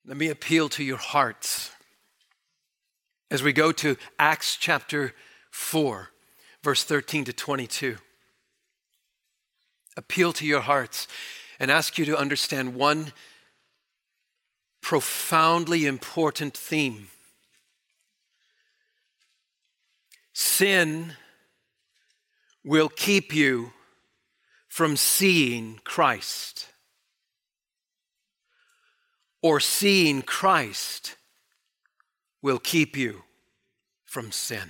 Let me appeal to your hearts as we go to Acts chapter 4, verse 13 to 22. Appeal to your hearts and ask you to understand one profoundly important theme. Sin will keep you from seeing Christ, or seeing Christ will keep you from sin.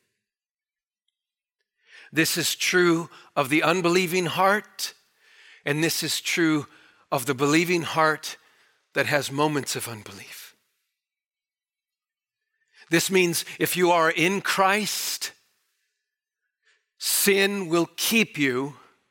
This is true of the unbelieving heart, and this is true of the believing heart that has moments of unbelief. This means if you are in Christ, sin will keep you.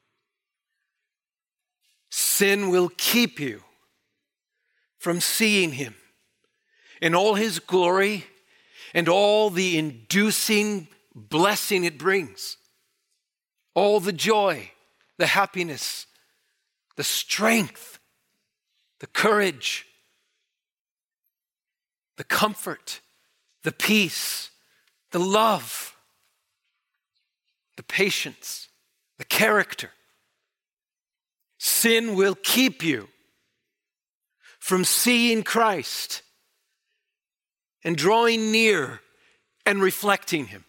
Sin will keep you from seeing him in all his glory and all the inducing blessing it brings. All the joy, the happiness, the strength, the courage, the comfort, the peace, the love, the patience, the character. Sin will keep you from seeing Christ and drawing near and reflecting him.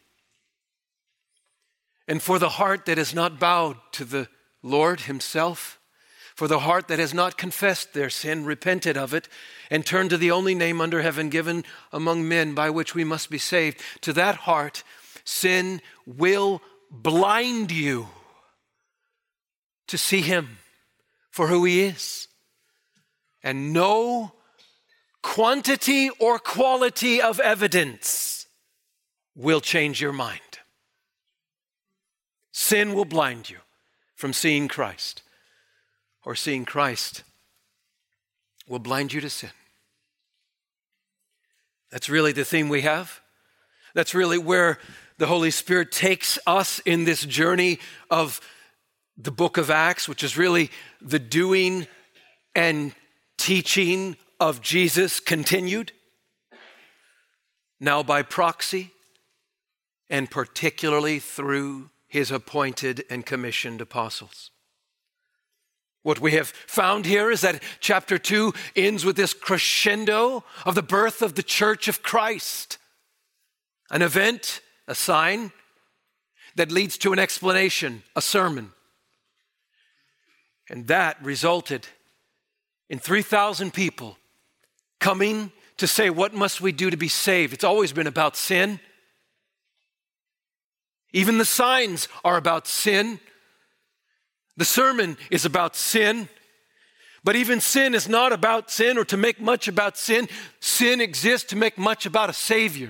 And for the heart that has not bowed to the Lord himself, for the heart that has not confessed their sin, repented of it, and turned to the only name under heaven given among men by which we must be saved, to that heart, sin will blind you to see him for who he is. And no quantity or quality of evidence will change your mind. Sin will blind you from seeing Christ, or seeing Christ will blind you to sin. That's really the theme we have. That's really where the Holy Spirit takes us in this journey of the book of Acts, which is really the doing and teaching of Jesus continued, now by proxy, and particularly through his appointed and commissioned apostles. What we have found here is that chapter 2 ends with this crescendo of the birth of the church of Christ. An event, a sign, that leads to an explanation, a sermon. And that resulted in 3,000 people coming to say, what must we do to be saved? It's always been about sin. Even the signs are about sin. The sermon is about sin. But even sin is not about sin or to make much about sin. Sin exists to make much about a Savior.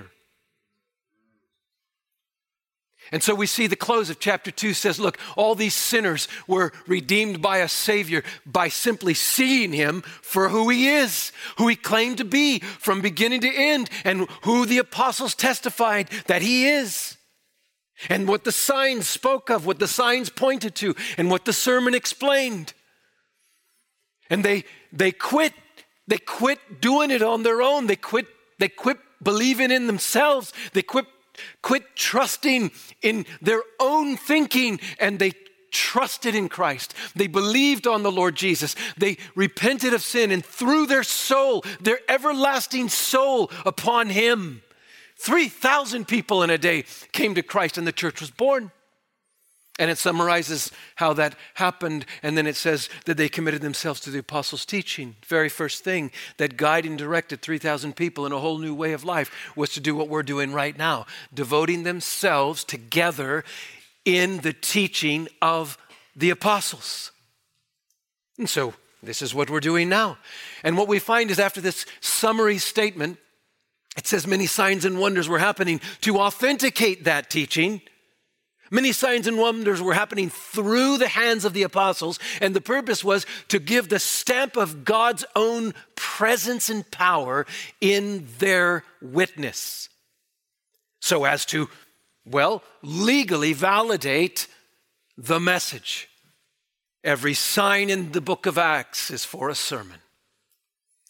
And so we see the close of chapter 2 says, look, all these sinners were redeemed by a Savior by simply seeing him for who he is, who he claimed to be from beginning to end, and who the apostles testified that he is. And what the signs spoke of, what the signs pointed to, and what the sermon explained. And they quit doing it on their own. They quit believing in themselves. They quit trusting in their own thinking, and they trusted in Christ. They believed on the Lord Jesus. They repented of sin and threw their soul, their everlasting soul, upon him. 3,000 people in a day came to Christ and the church was born. And it summarizes how that happened. And then it says that they committed themselves to the apostles' teaching. Very first thing that guided and directed 3,000 people in a whole new way of life was to do what we're doing right now, devoting themselves together in the teaching of the apostles. And so this is what we're doing now. And what we find is after this summary statement, it says many signs and wonders were happening to authenticate that teaching. Many signs and wonders were happening through the hands of the apostles, and the purpose was to give the stamp of God's own presence and power in their witness, so as to, legally validate the message. Every sign in the book of Acts is for a sermon.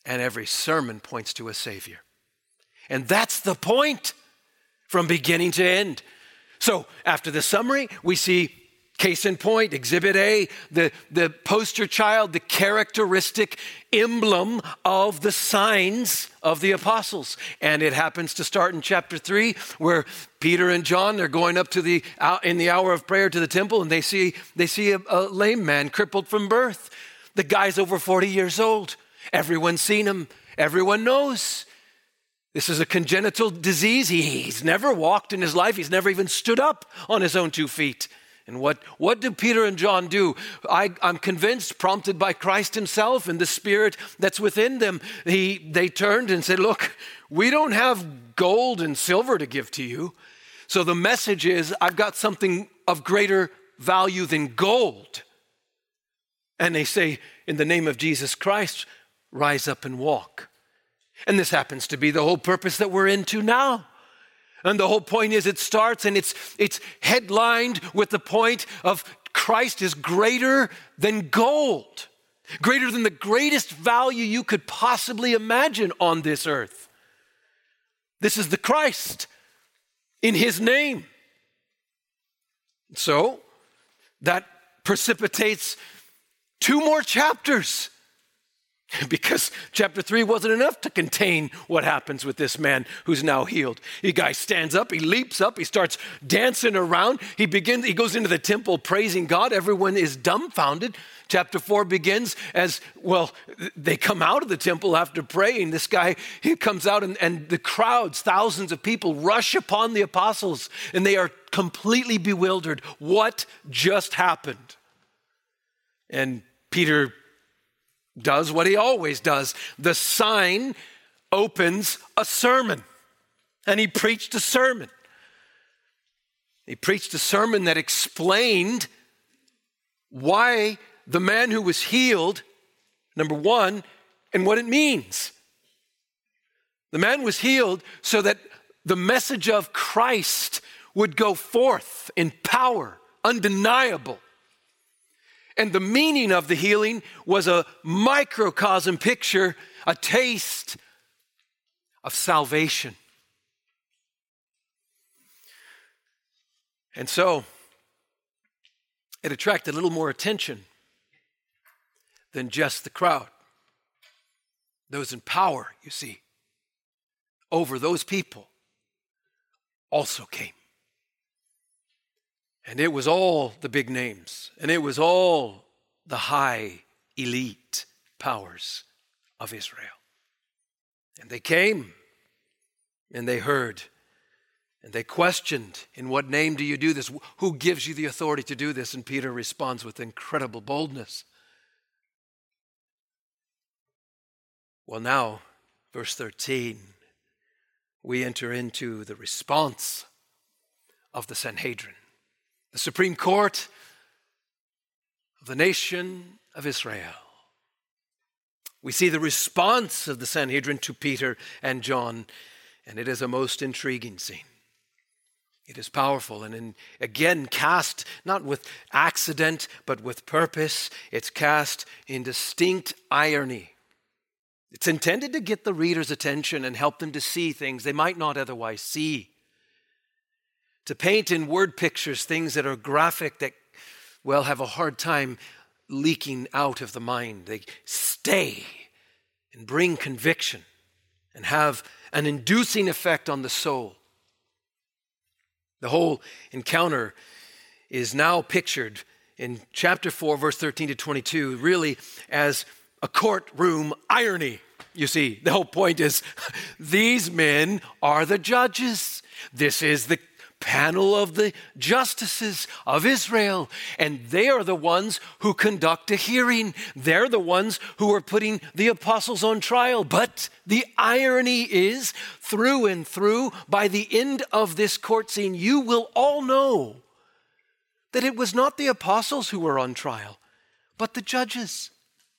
And every sermon points to a Savior. And that's the point from beginning to end. So after the summary, we see case in point, Exhibit A, the poster child, the characteristic emblem of the signs of the apostles. And it happens to start in chapter 3, where Peter and John, they're going up to in the hour of prayer to the temple, and they see a lame man crippled from birth. The guy's over 40 years old. Everyone's seen him. Everyone knows. This is a congenital disease. He's never walked in his life. He's never even stood up on his own 2 feet. And what do Peter and John do? I'm convinced, prompted by Christ himself and the Spirit that's within them, they turned and said, look, we don't have gold and silver to give to you. So the message is, I've got something of greater value than gold. And they say, in the name of Jesus Christ, rise up and walk. And this happens to be the whole purpose that we're into now. And the whole point is it starts and it's headlined with the point of Christ is greater than gold, greater than the greatest value you could possibly imagine on this earth. This is the Christ in his name. So that precipitates 2 more chapters. Because chapter 3 wasn't enough to contain what happens with this man who's now healed. The guy stands up, he leaps up, he starts dancing around. He goes into the temple praising God. Everyone is dumbfounded. Chapter 4 begins as, well, they come out of the temple after praying. This guy, he comes out and the crowds, thousands of people rush upon the apostles and they are completely bewildered. What just happened? And Peter does what he always does. The sign opens a sermon. And he preached a sermon. He preached a sermon that explained why the man who was healed, number 1, and what it means. The man was healed so that the message of Christ would go forth in power, undeniable. And the meaning of the healing was a microcosm picture, a taste of salvation. And so it attracted a little more attention than just the crowd. Those in power, you see, over those people also came. And it was all the big names, and it was all the high elite powers of Israel. And they came, and they heard, and they questioned, in what name do you do this? Who gives you the authority to do this? And Peter responds with incredible boldness. Well, now, verse 13, we enter into the response of the Sanhedrin, the Supreme Court of the nation of Israel. We see the response of the Sanhedrin to Peter and John, and it is a most intriguing scene. It is powerful and again cast not with accident but with purpose. It's cast in distinct irony. It's intended to get the reader's attention and help them to see things they might not otherwise see. To paint in word pictures things that are graphic that, well, have a hard time leaking out of the mind. They stay and bring conviction and have an inducing effect on the soul. The whole encounter is now pictured in chapter 4, verse 13 to 22, really as a courtroom irony. You see, the whole point is these men are the judges. This is the panel of the justices of Israel, and they are the ones who conduct a hearing. They're the ones who are putting the apostles on trial. But the irony is, through and through, by the end of this court scene, you will all know that it was not the apostles who were on trial, but the judges.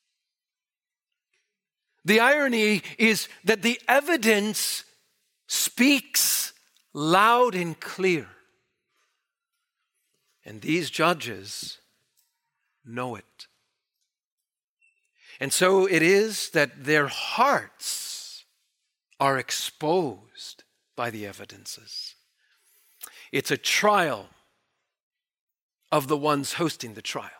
The irony is that the evidence speaks loud and clear. And these judges know it. And so it is that their hearts are exposed by the evidences. It's a trial of the ones hosting the trial.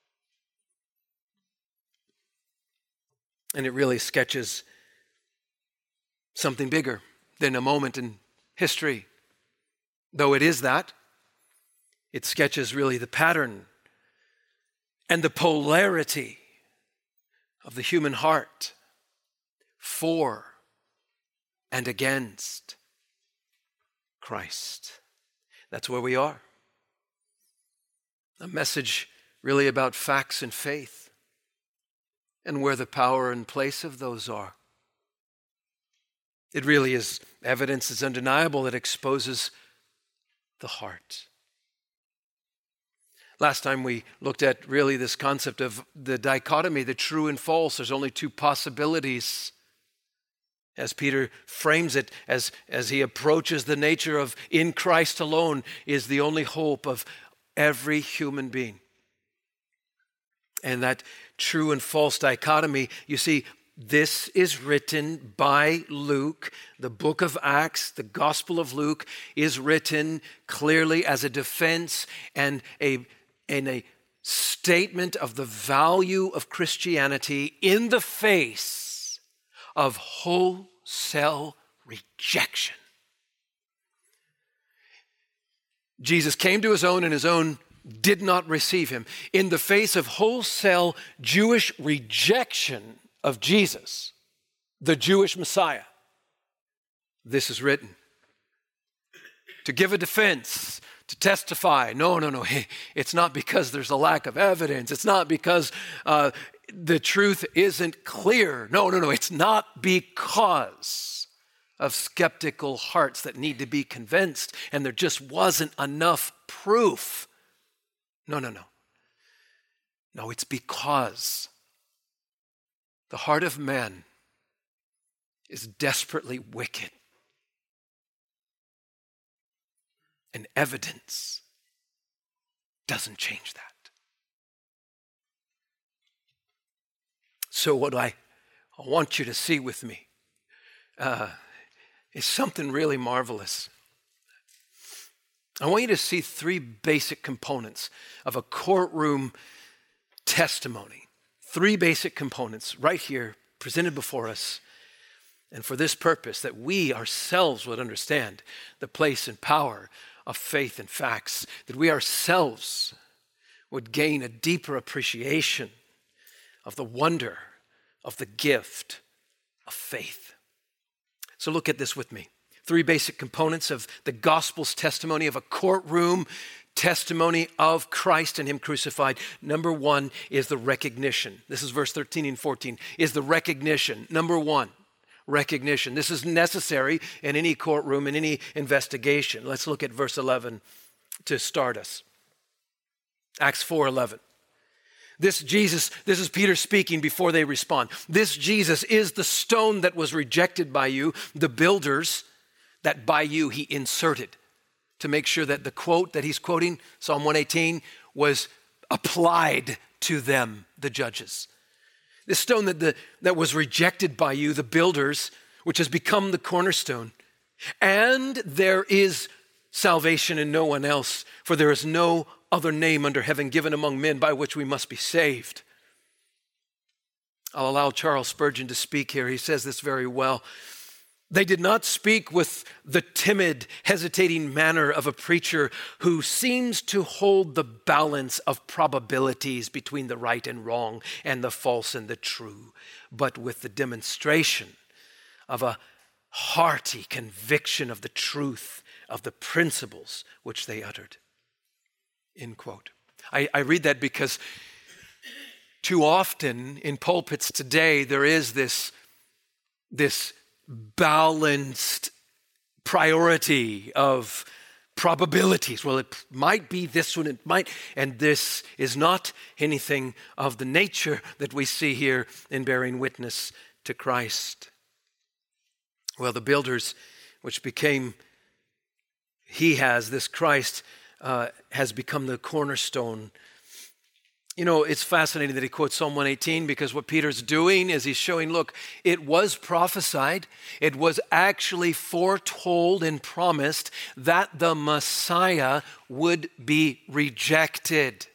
And it really sketches something bigger than a moment in history. Though it is that, it sketches really the pattern and the polarity of the human heart for and against Christ. That's where we are. A message really about facts and faith and where the power and place of those are. It really is evidence that's undeniable that exposes the heart. Last time we looked at really this concept of the dichotomy, the true and false. There's only two possibilities. As Peter frames it, as he approaches the nature of in Christ alone is the only hope of every human being. And that true and false dichotomy, you see, this is written by Luke. The book of Acts, the Gospel of Luke, is written clearly as a defense and a statement of the value of Christianity in the face of wholesale rejection. Jesus came to his own, and his own did not receive him. In the face of wholesale Jewish rejection of Jesus, the Jewish Messiah, this is written to give a defense, to testify. No. It's not because there's a lack of evidence. It's not because the truth isn't clear. No. It's not because of skeptical hearts that need to be convinced and there just wasn't enough proof. No. No, it's because the heart of man is desperately wicked. And evidence doesn't change that. So what I want you to see with me is something really marvelous. I want you to see three basic components of a courtroom testimony. Three basic components right here presented before us. And for this purpose, that we ourselves would understand the place and power of faith and facts, that we ourselves would gain a deeper appreciation of the wonder of the gift of faith. So look at this with me. Three basic components of the gospel's testimony of a courtroom testimony of Christ and him crucified. Number one is the recognition. This is verse 13 and 14, is the recognition. Number one, recognition. This is necessary in any courtroom, in any investigation. Let's look at verse 11 to start us. Acts 4:11. This Jesus, this is Peter speaking before they respond. This Jesus is the stone that was rejected by you, the builders, that by you he inserted to make sure that the quote that he's quoting, Psalm 118, was applied to them, the judges. This stone that was rejected by you, the builders, which has become the cornerstone. And there is salvation in no one else, for there is no other name under heaven given among men by which we must be saved. I'll allow Charles Spurgeon to speak here. He says this very well. They did not speak with the timid, hesitating manner of a preacher who seems to hold the balance of probabilities between the right and wrong and the false and the true, but with the demonstration of a hearty conviction of the truth of the principles which they uttered. End quote. I read that because too often in pulpits today there is this balanced priority of probabilities. Well, it might be this one, it might, and this is not anything of the nature that we see here in bearing witness to Christ. Well, the builders, which became, this Christ has become the cornerstone. You know, it's fascinating that he quotes Psalm 118 because what Peter's doing is he's showing, look, it was prophesied, it was actually foretold and promised that the Messiah would be rejected.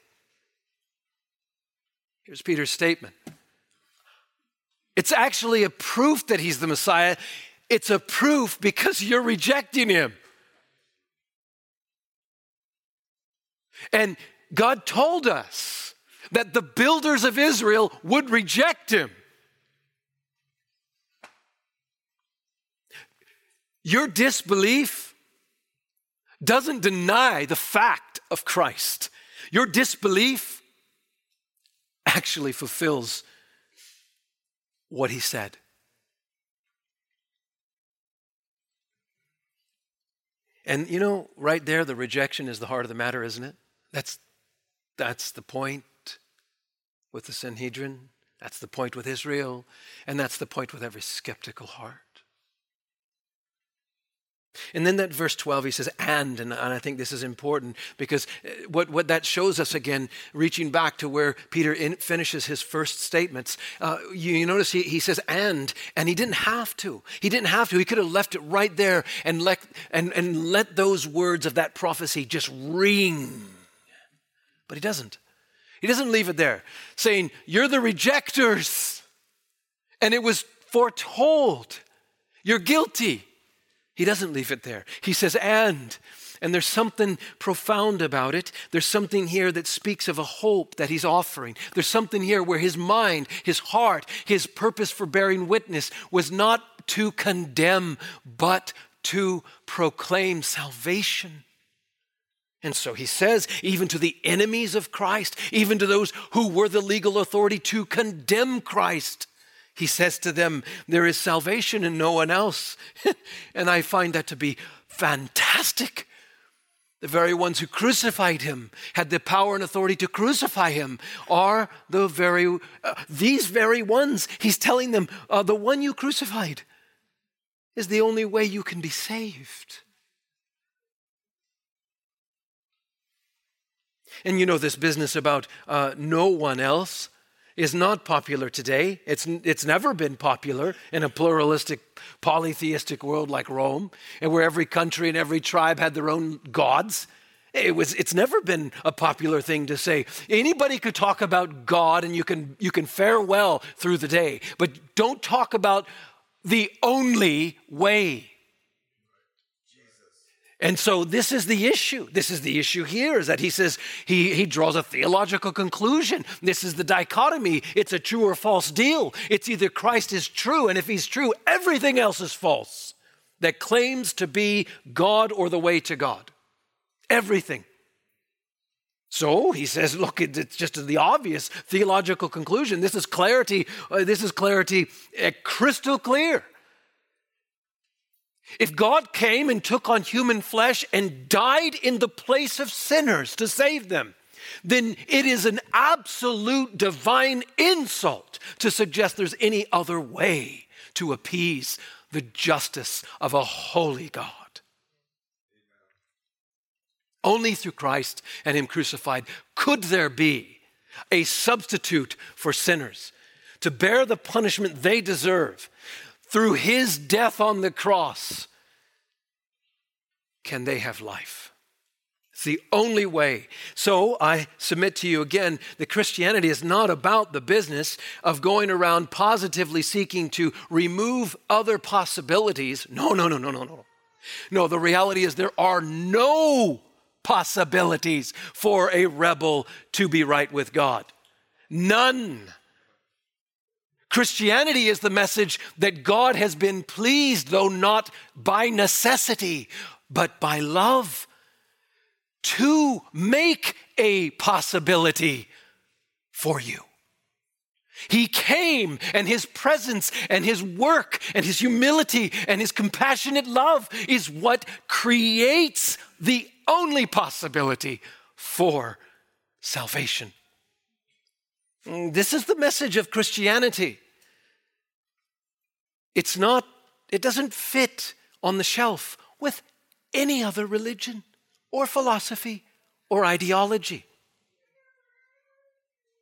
Here's Peter's statement. It's actually a proof that he's the Messiah. It's a proof because you're rejecting him. And God told us that the builders of Israel would reject him. Your disbelief doesn't deny the fact of Christ. Your disbelief actually fulfills what he said. And you know, right there, the rejection is the heart of the matter, isn't it? That's the point with the Sanhedrin. That's the point with Israel. And that's the point with every skeptical heart. And then that verse 12, he says, and I think this is important because what that shows us again, reaching back to where Peter finishes his first statements, you notice he says, and he didn't have to. He didn't have to. He could have left it right there and let those words of that prophecy just ring. But he doesn't. He doesn't leave it there, saying, you're the rejectors, and it was foretold. You're guilty. He doesn't leave it there. He says, and there's something profound about it. There's something here that speaks of a hope that he's offering. There's something here where his mind, his heart, his purpose for bearing witness was not to condemn, but to proclaim salvation. And so he says, even to the enemies of Christ, even to those who were the legal authority to condemn Christ, he says to them, there is salvation in no one else. And I find that to be fantastic. The very ones who crucified him, had the power and authority to crucify him, are these very ones. He's telling them, the one you crucified is the only way you can be saved. And you know, this business about no one else is not popular today. It's never been popular in a pluralistic, polytheistic world like Rome, and where every country and every tribe had their own gods. It's never been a popular thing to say. Anybody could talk about God and you can fare well through the day, but don't talk about the only way. And so this is the issue. This is the issue here, is that he says, he draws a theological conclusion. This is the dichotomy. It's a true or false deal. It's either Christ is true, and if he's true, everything else is false that claims to be God or the way to God. Everything. So he says, look, it's just the obvious theological conclusion. This is clarity. Crystal clear. If God came and took on human flesh and died in the place of sinners to save them, then it is an absolute divine insult to suggest there's any other way to appease the justice of a holy God. Only through Christ and him crucified could there be a substitute for sinners to bear the punishment they deserve. Through his death on the cross, can they have life? It's the only way. So I submit to you again that Christianity is not about the business of going around positively seeking to remove other possibilities. No. No, the reality is there are no possibilities for a rebel to be right with God. None. Christianity is the message that God has been pleased, though not by necessity, but by love, to make a possibility for you. He came, and his presence and his work and his humility and his compassionate love is what creates the only possibility for salvation. This is the message of Christianity. It doesn't fit on the shelf with any other religion or philosophy or ideology.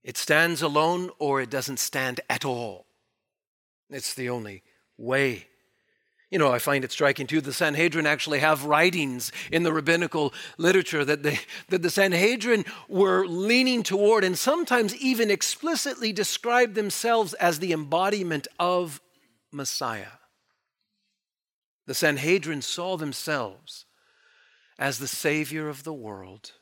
It stands alone or it doesn't stand at all. It's the only way. You know, I find it striking too, the Sanhedrin actually have writings in the rabbinical literature that the Sanhedrin were leaning toward and sometimes even explicitly described themselves as the embodiment of Messiah. The Sanhedrin saw themselves as the Savior of the world.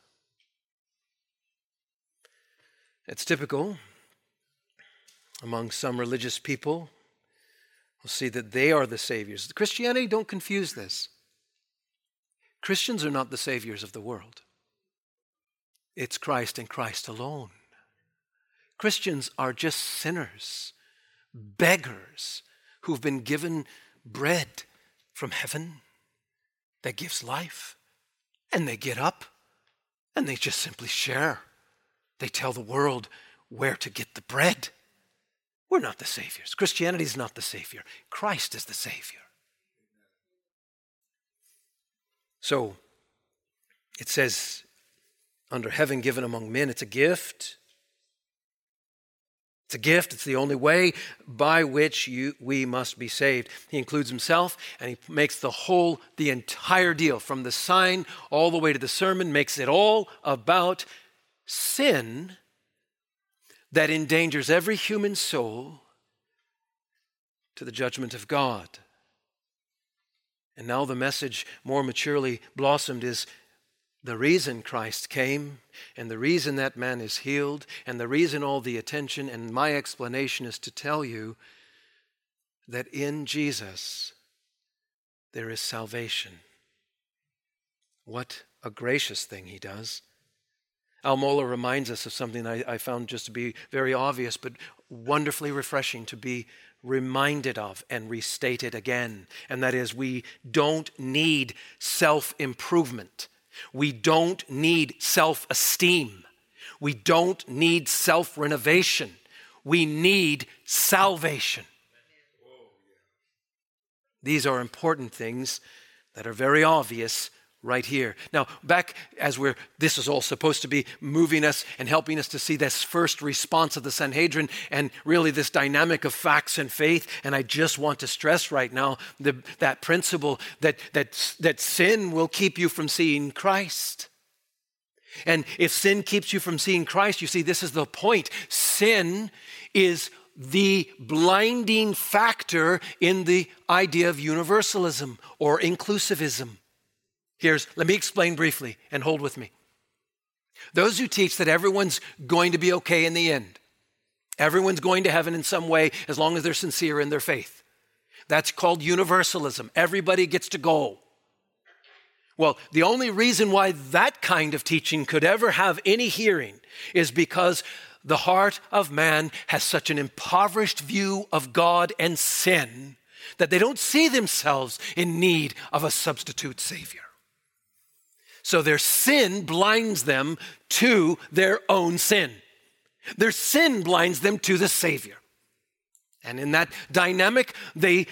It's typical among some religious people. We'll see that they are the saviors. Christianity, don't confuse this. Christians are not the saviors of the world. It's Christ and Christ alone. Christians are just sinners, beggars who've been given bread from heaven that gives life. And they get up and they just simply share. They tell the world where to get the bread. We're not the saviors. Christianity is not the savior. Christ is the savior. So it says, under heaven given among men, it's a gift. It's a gift. It's the only way by which we must be saved. He includes himself and he makes the entire deal from the sign all the way to the sermon, makes it all about sin that endangers every human soul to the judgment of God. And now the message more maturely blossomed is the reason Christ came and the reason that man is healed and the reason all the attention, and my explanation is to tell you that in Jesus there is salvation. What a gracious thing he does. Al Mohler reminds us of something I found just to be very obvious, but wonderfully refreshing to be reminded of and restated again. And that is, we don't need self-improvement. We don't need self-esteem. We don't need self-renovation. We need salvation. These are important things that are very obvious right here. Now, back as this is all supposed to be moving us and helping us to see this first response of the Sanhedrin and really this dynamic of facts and faith. And I just want to stress right now that principle that sin will keep you from seeing Christ. And if sin keeps you from seeing Christ, you see, this is the point. Sin is the blinding factor in the idea of universalism or inclusivism. Let me explain briefly and hold with me. Those who teach that everyone's going to be okay in the end, everyone's going to heaven in some way as long as they're sincere in their faith. That's called universalism. Everybody gets to go. Well, the only reason why that kind of teaching could ever have any hearing is because the heart of man has such an impoverished view of God and sin that they don't see themselves in need of a substitute Savior. So their sin blinds them to their own sin. Their sin blinds them to the Savior. And in that dynamic, they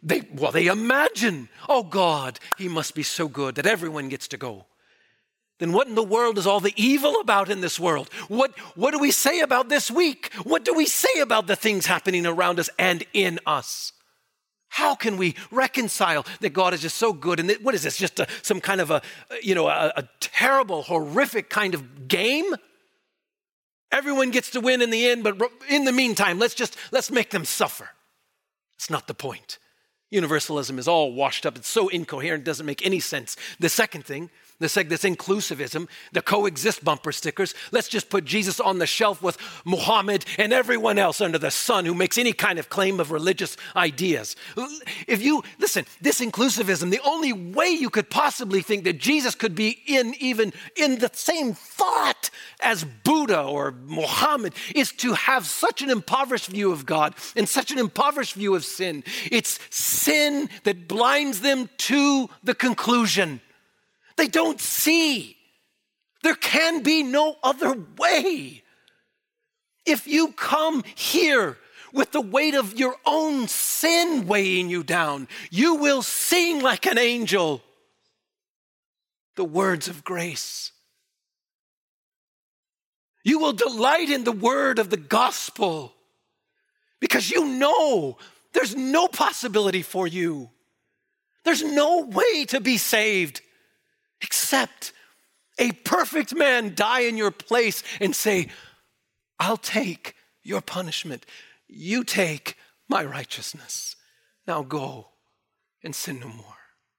imagine, oh God, he must be so good that everyone gets to go. Then what in the world is all the evil about in this world? What do we say about this week? What do we say about the things happening around us and in us? How can we reconcile that God is just so good? And what is this? Just some kind of a terrible, horrific kind of game? Everyone gets to win in the end, but in the meantime, let's make them suffer. It's not the point. Universalism is all washed up. It's so incoherent, it doesn't make any sense. The second thing, this inclusivism, the coexist bumper stickers. Let's just put Jesus on the shelf with Muhammad and everyone else under the sun who makes any kind of claim of religious ideas. Listen, this inclusivism, the only way you could possibly think that Jesus could be even in the same thought as Buddha or Muhammad is to have such an impoverished view of God and such an impoverished view of sin. It's sin that blinds them to the conclusion. They don't see. There can be no other way. If you come here with the weight of your own sin weighing you down, you will sing like an angel the words of grace. You will delight in the word of the gospel because you know there's no possibility for you. There's no way to be saved except a perfect man die in your place and say, I'll take your punishment. You take my righteousness. Now go and sin no more.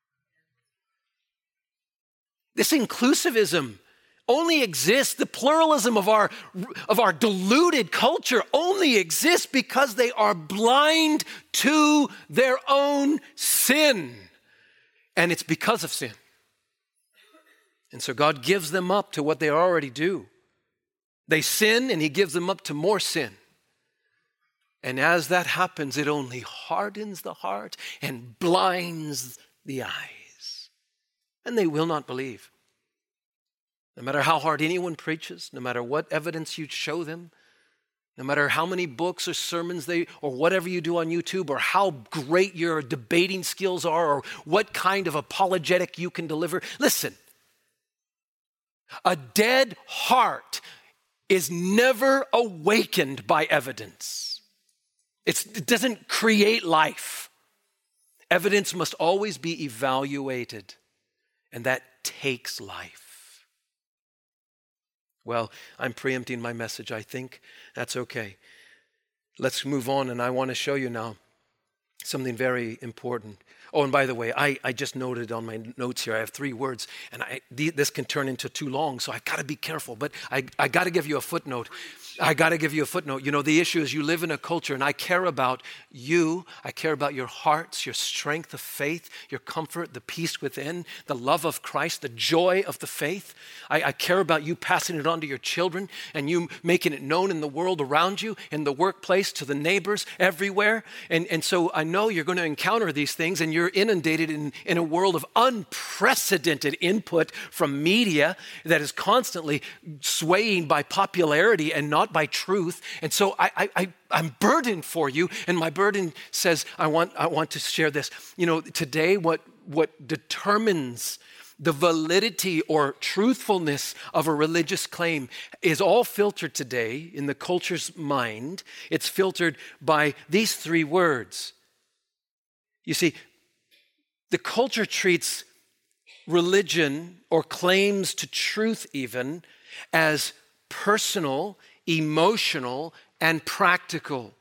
This inclusivism only exists, the pluralism of our deluded culture only exists because they are blind to their own sin. And it's because of sin. And so God gives them up to what they already do. They sin and he gives them up to more sin. And as that happens, it only hardens the heart and blinds the eyes. And they will not believe. No matter how hard anyone preaches, no matter what evidence you show them, no matter how many books or sermons or whatever you do on YouTube, or how great your debating skills are, or what kind of apologetic you can deliver. Listen, a dead heart is never awakened by evidence. It doesn't create life. Evidence must always be evaluated, and that takes life. Well, I'm preempting my message, I think. That's okay. Let's move on, and I want to show you now something very important. Oh, and by the way, I just noted on my notes here, I have 3 words, and this can turn into too long, so I got to be careful, but I got to give you a footnote. You know, the issue is you live in a culture, and I care about you. I care about your hearts, your strength of faith, your comfort, the peace within, the love of Christ, the joy of the faith. I care about you passing it on to your children and you making it known in the world around you, in the workplace, to the neighbors, everywhere. And so I know you're going to encounter these things, and you're inundated in a world of unprecedented input from media that is constantly swaying by popularity and not by truth. And so I'm burdened for you, and my burden says I want to share this. You know, today what determines the validity or truthfulness of a religious claim is all filtered today in the culture's mind. It's filtered by these 3 words. You see, the culture treats religion or claims to truth even as personal, emotional, and practical.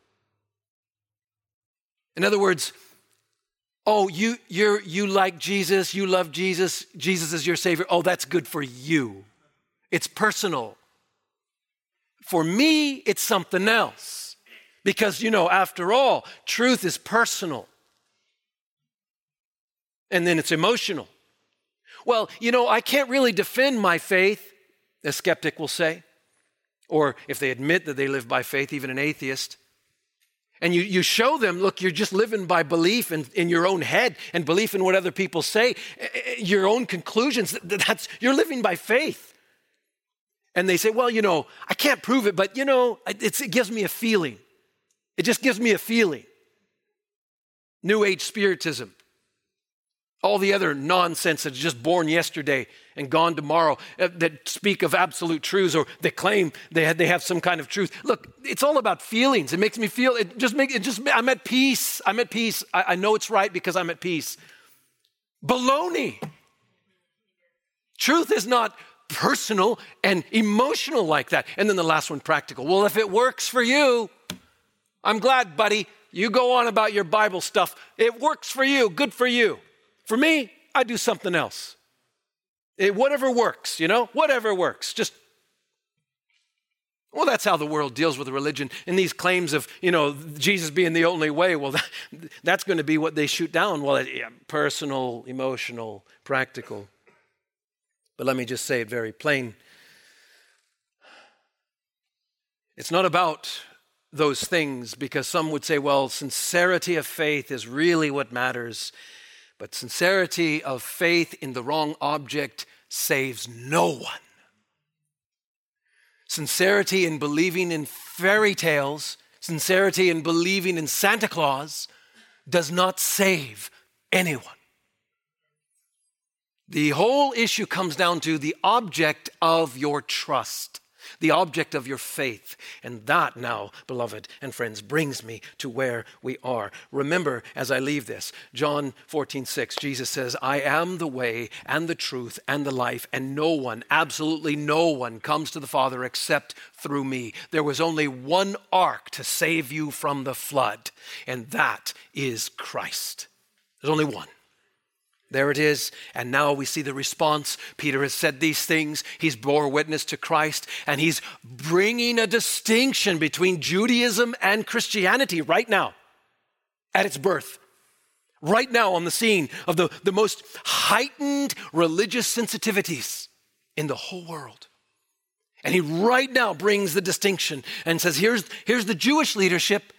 In other words, oh, you like Jesus, you love Jesus, Jesus is your Savior. Oh, that's good for you. It's personal. For me, it's something else. Because, you know, after all, truth is personal. And then it's emotional. Well, you know, I can't really defend my faith, a skeptic will say. Or if they admit that they live by faith, even an atheist. And you show them, look, you're just living by belief in your own head and belief in what other people say, your own conclusions. You're living by faith. And they say, well, you know, I can't prove it, but, you know, it gives me a feeling. It just gives me a feeling. New Age spiritism. All the other nonsense that's just born yesterday and gone tomorrow that speak of absolute truths or that claim they have some kind of truth. Look, it's all about feelings. It makes me feel, I'm at peace. I'm at peace. I know it's right because I'm at peace. Baloney. Truth is not personal and emotional like that. And then the last one, practical. Well, if it works for you, I'm glad, buddy. You go on about your Bible stuff. It works for you. Good for you. For me, I do something else. Whatever works, you know, whatever works. Well, that's how the world deals with religion. And these claims of, you know, Jesus being the only way, well, that's going to be what they shoot down. Well, personal, emotional, practical. But let me just say it very plain. It's not about those things, because some would say, well, sincerity of faith is really what matters. But sincerity of faith in the wrong object saves no one. Sincerity in believing in fairy tales, sincerity in believing in Santa Claus does not save anyone. The whole issue comes down to the object of your trust. the object of your faith. And that now, beloved and friends, brings me to where we are. Remember, as I leave this, John 14:6, Jesus says, I am the way and the truth and the life, and no one, absolutely no one, comes to the Father except through me. There was only one ark to save you from the flood, and that is Christ. There's only one. There it is. And now we see the response. Peter has said these things. He's bore witness to Christ, and he's bringing a distinction between Judaism and Christianity right now at its birth. Right now on the scene of the most heightened religious sensitivities in the whole world. And he right now brings the distinction and says, here's the Jewish leadership.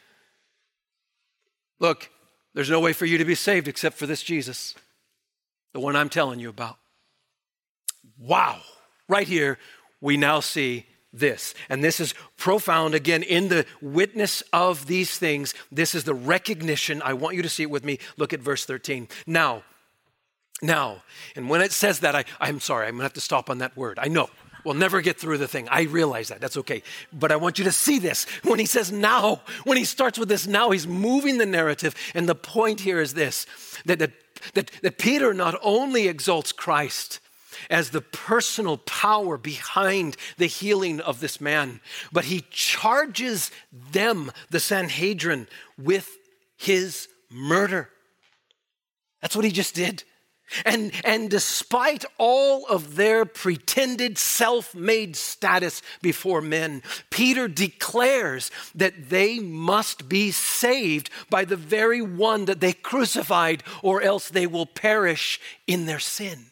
Look, there's no way for you to be saved except for this Jesus. The one I'm telling you about. Wow. Right here, we now see this. And this is profound. Again, in the witness of these things, this is the recognition. I want you to see it with me. Look at verse 13. Now, and when it says that, I'm sorry, I'm going to have to stop on that word. I know. We'll never get through the thing. I realize that. That's okay. But I want you to see this. When he says now, when he starts with this now, he's moving the narrative. And the point here is this, that Peter not only exalts Christ as the personal power behind the healing of this man, but he charges them, the Sanhedrin, with his murder. That's what he just did. And despite all of their pretended self-made status before men, Peter declares that they must be saved by the very one that they crucified, or else they will perish in their sin.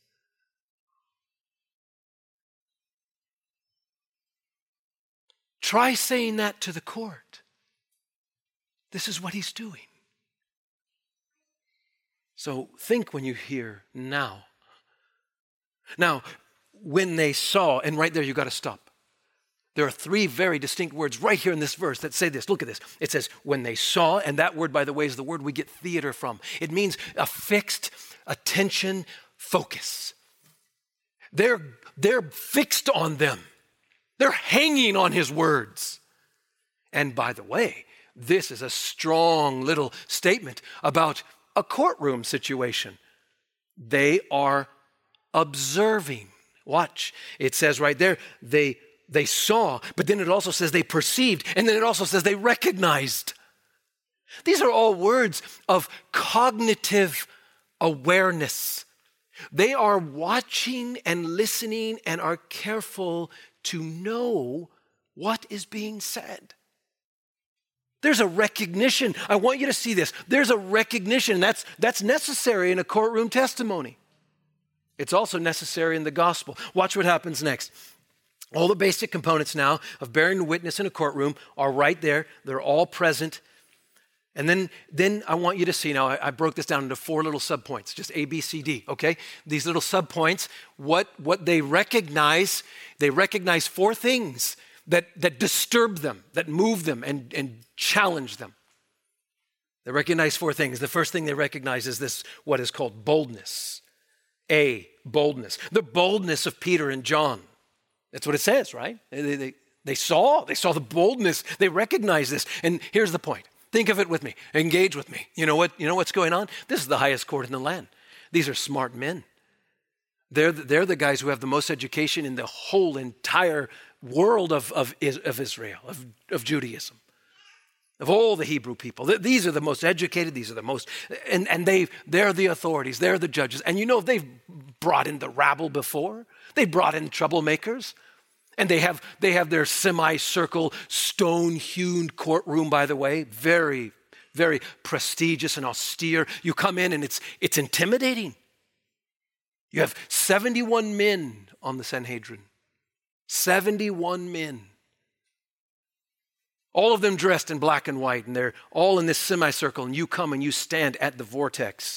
Try saying that to the court. This is what he's doing. So think when you hear now. Now, when they saw, and right there you got to stop. There are three very distinct words right here in this verse that say this. Look at this. It says, when they saw, and that word, by the way, is the word we get theater from. It means a fixed attention focus. They're fixed on them. They're hanging on his words. And by the way, this is a strong little statement about a courtroom situation. They are observing. Watch. It says right there, they saw, but then it also says they perceived, and then it also says they recognized. These are all words of cognitive awareness. They are watching and listening and are careful to know what is being said. There's a recognition. I want you to see this. There's a recognition. That's necessary in a courtroom testimony. It's also necessary in the gospel. Watch what happens next. All the basic components now of bearing witness in a courtroom are right there. They're all present. And then I want you to see, now I broke this down into 4 little subpoints, just A, B, C, D, okay? These little subpoints, what they recognize 4 things that disturb them, that move them and challenge them. They recognize 4 things. The first thing they recognize is this, what is called boldness. A, boldness. The boldness of Peter and John. That's what it says, right? They saw the boldness. They recognize this. And here's the point. Think of it with me. Engage with me. You know what's going on? This is the highest court in the land. These are smart men. They're the guys who have the most education in the whole entire world of Israel, of Judaism, of all the Hebrew people. These are the most educated. These are the most, and they're the authorities. They're the judges. And they've brought in the rabble before. They brought in troublemakers. And they have their semicircle, stone-hewn courtroom, by the way, very, very prestigious and austere. You come in and it's intimidating. You have 71 men on the Sanhedrin. 71 men. All of them dressed in black and white, and they're all in this semicircle, and you come and you stand at the vortex.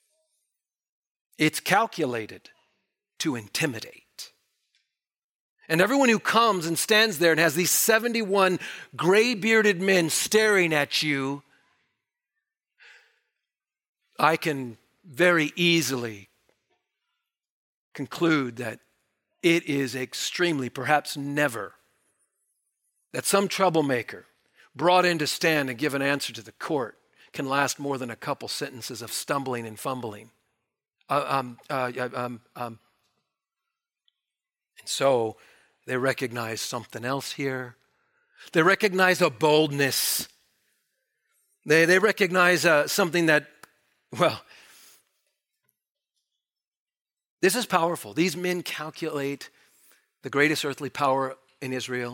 It's calculated to intimidate. And everyone who comes and stands there and has these 71 gray-bearded men staring at you, I can very easily conclude that it is extremely, perhaps never, that some troublemaker brought in to stand and give an answer to the court can last more than a couple sentences of stumbling and fumbling. And so they recognize something else here. They recognize a boldness. They recognize something that, well, this is powerful. These men calculate the greatest earthly power in Israel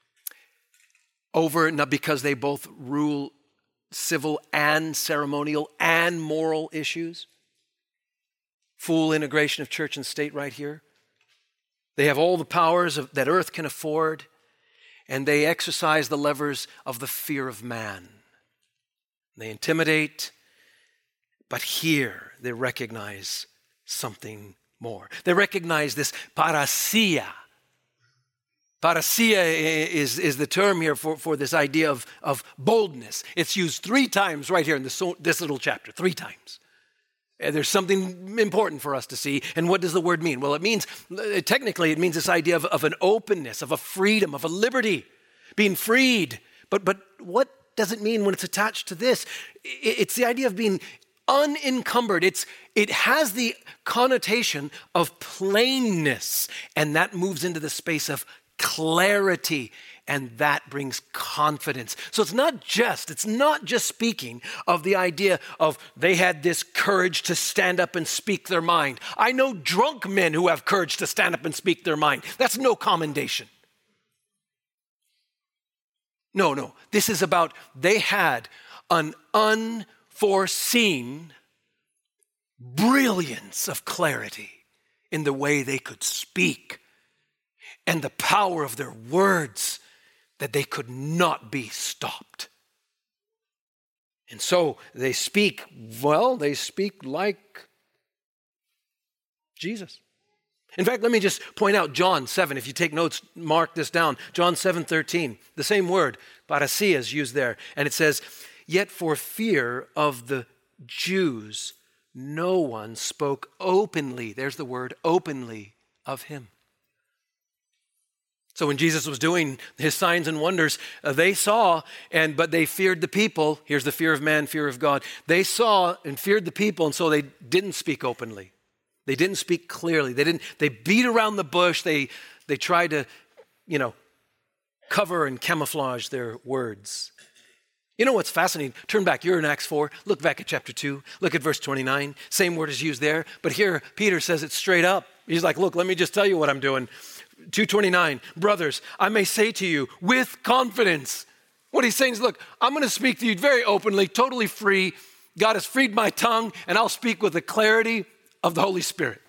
over, not because they both rule civil and ceremonial and moral issues. Full integration of church and state right here. They have all the powers that earth can afford, and they exercise the levers of the fear of man. They intimidate, but here they recognize something more. They recognize this parrhesia. Parrhesia is the term here for this idea of boldness. It's used 3 times right here in this little chapter, 3 times. There's something important for us to see. And what does the word mean? Well, it means, technically, it means this idea of an openness, of a freedom, of a liberty, being freed. But what does it mean when it's attached to this? It's the idea of being unencumbered. It has the connotation of plainness, and that moves into the space of clarity, and that brings confidence. So it's not just speaking of the idea of they had this courage to stand up and speak their mind. I know drunk men who have courage to stand up and speak their mind. That's no commendation. No. This is about they had an unforeseen brilliance of clarity in the way they could speak and the power of their words that they could not be stopped. And so they speak like Jesus. In fact, let me just point out John 7. If you take notes, mark this down. John 7:13, the same word, parrhesia, is used there. And it says, "Yet for fear of the Jews, no one spoke openly," there's the word, openly, "of him." So when Jesus was doing his signs and wonders, they saw, but they feared the people. Here's the fear of man, fear of God. They saw and feared the people, and so they didn't speak openly. They didn't speak clearly. They beat around the bush. They tried to, cover and camouflage their words. You know what's fascinating? Turn back. You're in Acts 4. Look back at chapter 2. Look at verse 29. Same word is used there. But here, Peter says it straight up. He's like, look, let me just tell you what I'm doing. 2:29, brothers, I may say to you with confidence. What he's saying is, look, I'm going to speak to you very openly, totally free. God has freed my tongue, and I'll speak with the clarity of the Holy Spirit.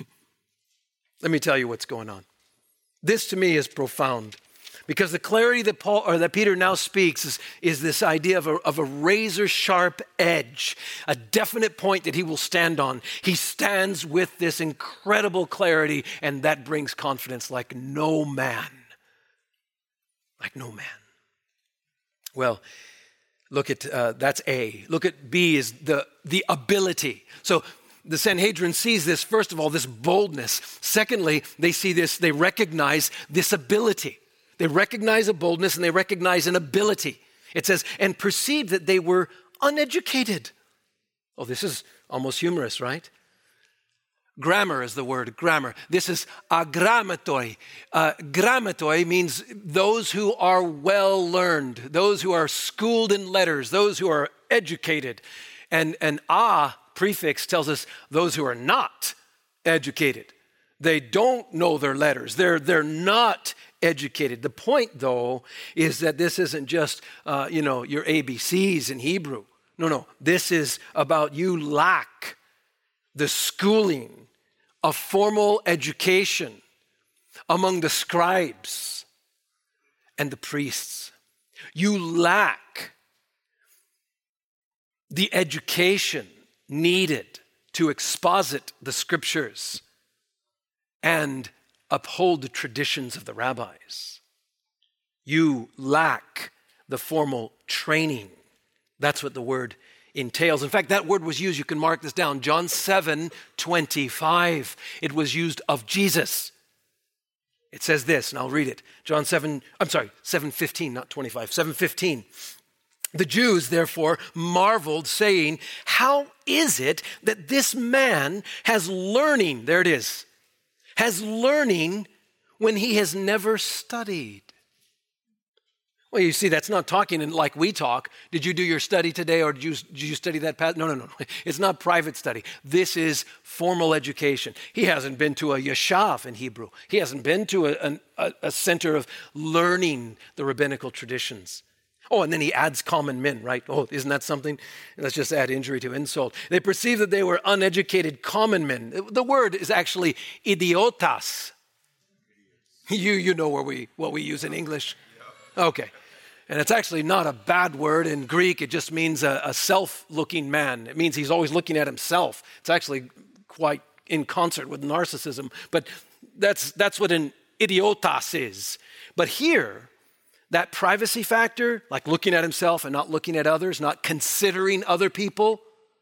Let me tell you what's going on. This to me is profound, because the clarity that Peter now speaks is this idea of a razor sharp edge, a definite point that he will stand on. He stands with this incredible clarity, and that brings confidence like no man. Like no man. Well, look at, that's A. Look at B is the ability. So the Sanhedrin sees this, first of all, this boldness. Secondly, they recognize this ability. They recognize a boldness and they recognize an ability. It says, and perceived that they were uneducated. Oh, this is almost humorous, right? Grammar is the word, grammar. This is agrammatoi. Grammatoi means those who are well learned, those who are schooled in letters, those who are educated. And prefix tells us those who are not educated. They don't know their letters. They're not educated. The point, though, is that this isn't just, your ABCs in Hebrew. No. This is about you lack the schooling of formal education among the scribes and the priests. You lack the education needed to exposit the scriptures and uphold the traditions of the rabbis. You lack the formal training. That's what the word entails. In fact, that word was used, you can mark this down, John 7:25. It was used of Jesus. It says this, and I'll read it. 7:15, not 25, 7:15. The Jews, therefore, marveled, saying, how is it that this man has learning, there it is, has learning when he has never studied? Well, you see, that's not talking like we talk. Did you do your study today, or did you study that past? No. It's not private study. This is formal education. He hasn't been to a yeshav in Hebrew. He hasn't been to a center of learning the rabbinical traditions. Oh, and then he adds common men, right? Oh, isn't that something? Let's just add injury to insult. They perceived that they were uneducated common men. The word is actually idiotas. You know what we use in English. Okay. And it's actually not a bad word in Greek. It just means a self-looking man. It means he's always looking at himself. It's actually quite in concert with narcissism. But that's what an idiotas is. But here, that privacy factor, like looking at himself and not looking at others, not considering other people,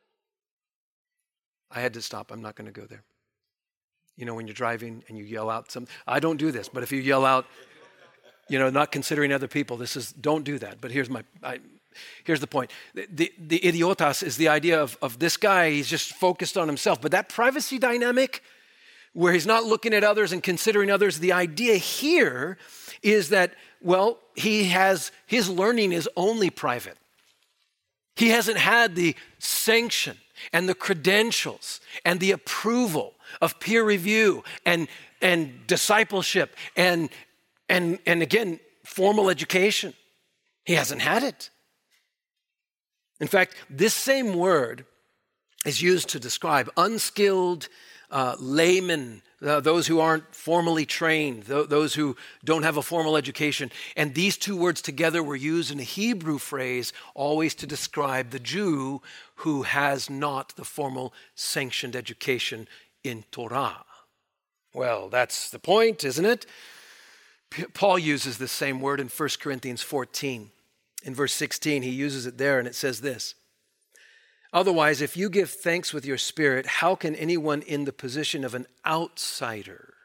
I had to stop. I'm not going to go there. You know, when you're driving and you yell out something. I don't do this, but if you yell out, not considering other people, don't do that. But here's the point. The idiotas is the idea of this guy, he's just focused on himself. But that privacy dynamic, where he's not looking at others and considering others, the idea here is that, well, his learning is only private. He hasn't had the sanction and the credentials and the approval of peer review and discipleship and again, formal education. He hasn't had it. In fact, this same word is used to describe unskilled laymen, those who aren't formally trained, those who don't have a formal education. And these two words together were used in a Hebrew phrase always to describe the Jew who has not the formal sanctioned education in Torah. Well, that's the point, isn't it? Paul uses the same word in 1 Corinthians 14. In verse 16, he uses it there, and it says this: otherwise, if you give thanks with your spirit, how can anyone in the position of an outsider?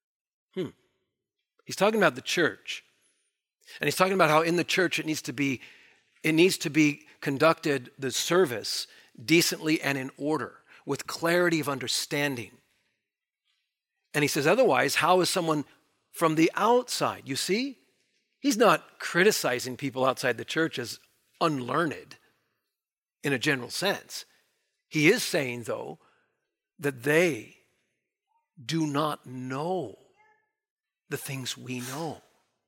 He's talking about the church. And he's talking about how in the church it needs to be conducted, the service, decently and in order, with clarity of understanding. And he says, otherwise, how is someone from the outside? You see, he's not criticizing people outside the church as unlearned in a general sense. He is saying, though, that they do not know the things we know.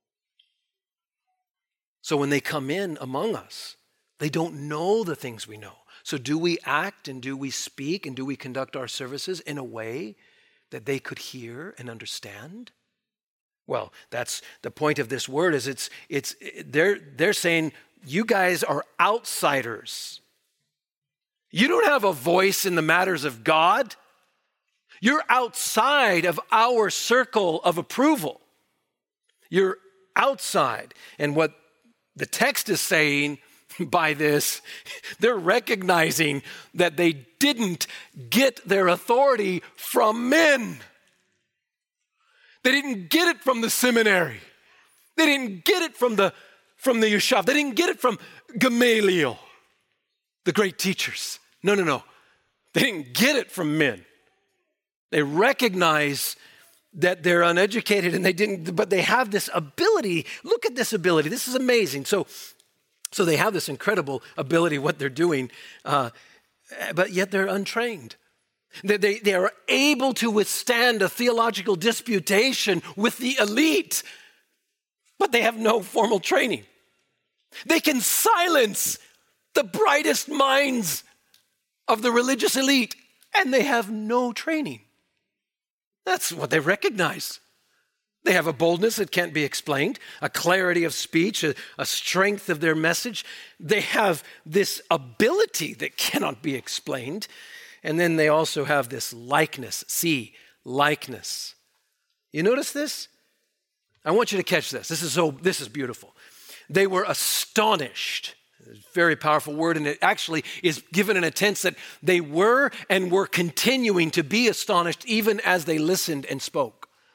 So when they come in among us, they don't know the things we know. So do we act and do we speak and do we conduct our services in a way that they could hear and understand? Well, that's the point of this word. Is they're saying you guys are outsiders. You don't have a voice in the matters of God. You're outside of our circle of approval. You're outside. And what the text is saying by this, they're recognizing that they didn't get their authority from men. They didn't get it from the seminary. They didn't get it from the yeshav. They didn't get it from Gamaliel, the great teachers. No. They didn't get it from men. They recognize that they're uneducated but they have this ability. Look at this ability. This is amazing. So they have this incredible ability, what they're doing, but yet they're untrained. They are able to withstand a theological disputation with the elite, but they have no formal training. They can silence the brightest minds of the religious elite, and they have no training. That's what they recognize. They have a boldness that can't be explained, a clarity of speech, a strength of their message. They have this ability that cannot be explained. And then they also have this likeness. See, likeness. You notice this? I want you to catch this. This is beautiful. They were astonished. Very powerful word, and it actually is given in a tense that they were and were continuing to be astonished even as they listened and spoke.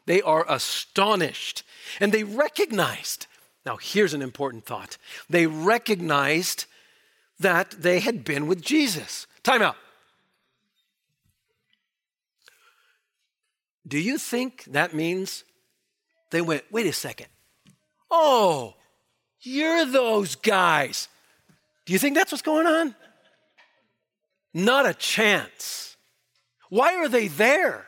They are astonished. And they recognized, now here's an important thought. They recognized that they had been with Jesus. Time out. Do you think that means they went, wait a second. Oh, you're those guys. Do you think that's what's going on? Not a chance. Why are they there?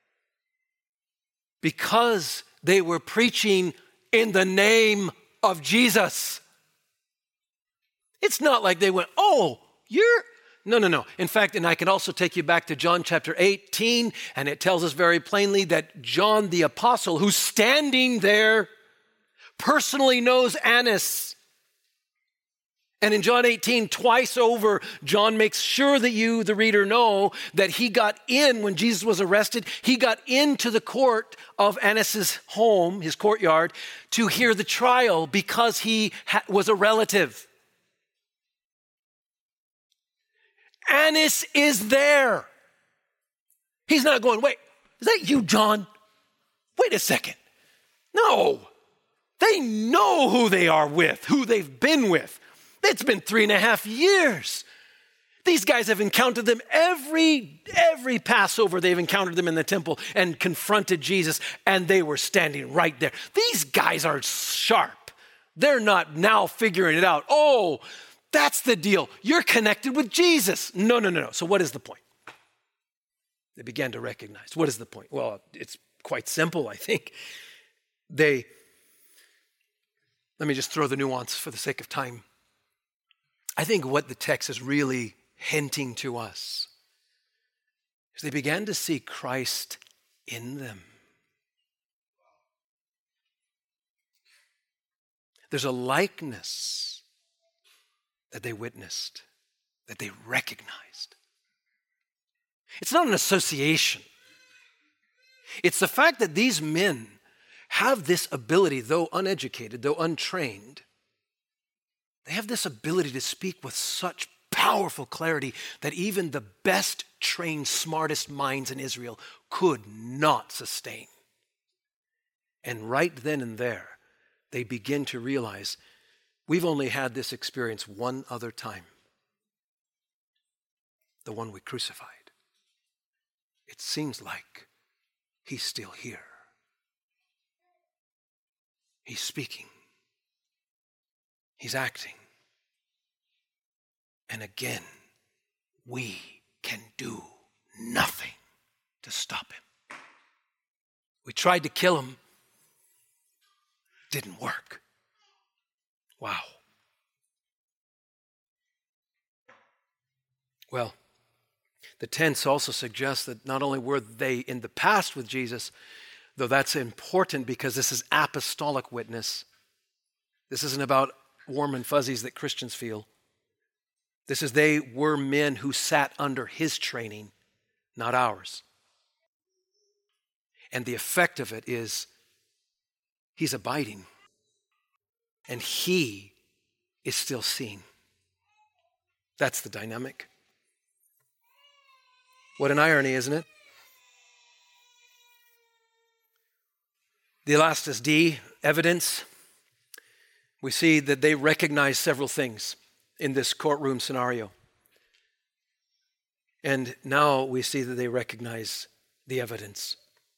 Because they were preaching in the name of Jesus. It's not like they went, oh, you're... No. In fact, and I can also take you back to John chapter 18, and it tells us very plainly that John the apostle, who's standing there, personally knows Annas. And in John 18, twice over, John makes sure that you, the reader, know that he got in, when Jesus was arrested, he got into the court of Annas' home, his courtyard, to hear the trial because he was a relative. Annas is there. He's not going, wait, is that you, John? Wait a second. No. They know who they are with, who they've been with. It's been 3.5 years. These guys have encountered them every Passover. They've encountered them in the temple and confronted Jesus, and they were standing right there. These guys are sharp. They're not now figuring it out. Oh, that's the deal. You're connected with Jesus. No. So what is the point? They began to recognize. What is the point? Well, it's quite simple, I think. Let me just throw the nuance for the sake of time. I think what the text is really hinting to us is they began to see Christ in them. There's a likeness that they witnessed, that they recognized. It's not an association. It's the fact that these men have this ability, though uneducated, though untrained, they have this ability to speak with such powerful clarity that even the best trained, smartest minds in Israel could not sustain. And right then and there, they begin to realize we've only had this experience one other time. The one we crucified. It seems like he's still here. He's speaking. He's acting. And again, we can do nothing to stop him. We tried to kill him. Didn't work. Wow. Well, the tense also suggests that not only were they in the past with Jesus, though that's important because this is apostolic witness. This isn't about warm and fuzzies that Christians feel. This is they were men who sat under his training, not ours. And the effect of it is he's abiding. And he is still seen. That's the dynamic. What an irony, isn't it? The Elastus D evidence, we see that they recognize several things in this courtroom scenario. And now we see that they recognize the evidence.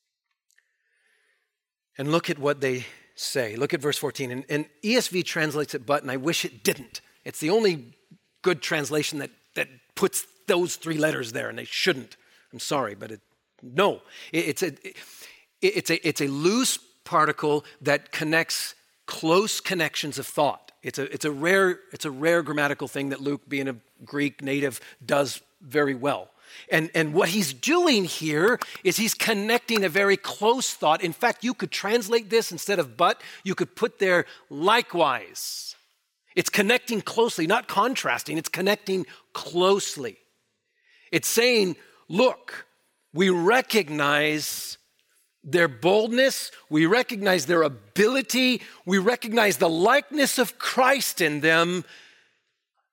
And look at what they say. Look at verse 14. And ESV translates it, but, and I wish it didn't. It's the only good translation that puts those three letters there, and they shouldn't. I'm sorry, but it's a loose particle that connects close connections of thought. It's a rare grammatical thing that Luke, being a Greek native, does very well. And what he's doing here is he's connecting a very close thought. In fact, you could translate this instead of but, you could put there likewise. It's connecting closely, not contrasting. It's connecting closely. It's saying, look, we recognize their boldness, we recognize their ability, we recognize the likeness of Christ in them.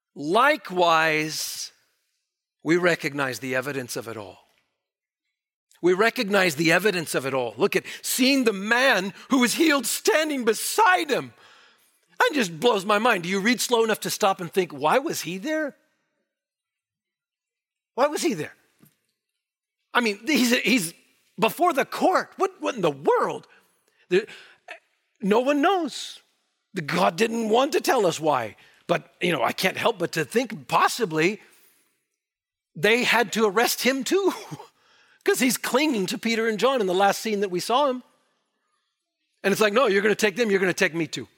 Likewise, we recognize the evidence of it all. We recognize the evidence of it all. Look at seeing the man who was healed standing beside him. That just blows my mind. Do you read slow enough to stop and think, why was he there? Why was he there? I mean, he's before the court. What in the world? No one knows. God didn't want to tell us why. But, I can't help but to think possibly they had to arrest him too. Because he's clinging to Peter and John in the last scene that we saw him. And it's like, no, you're going to take them, you're going to take me too.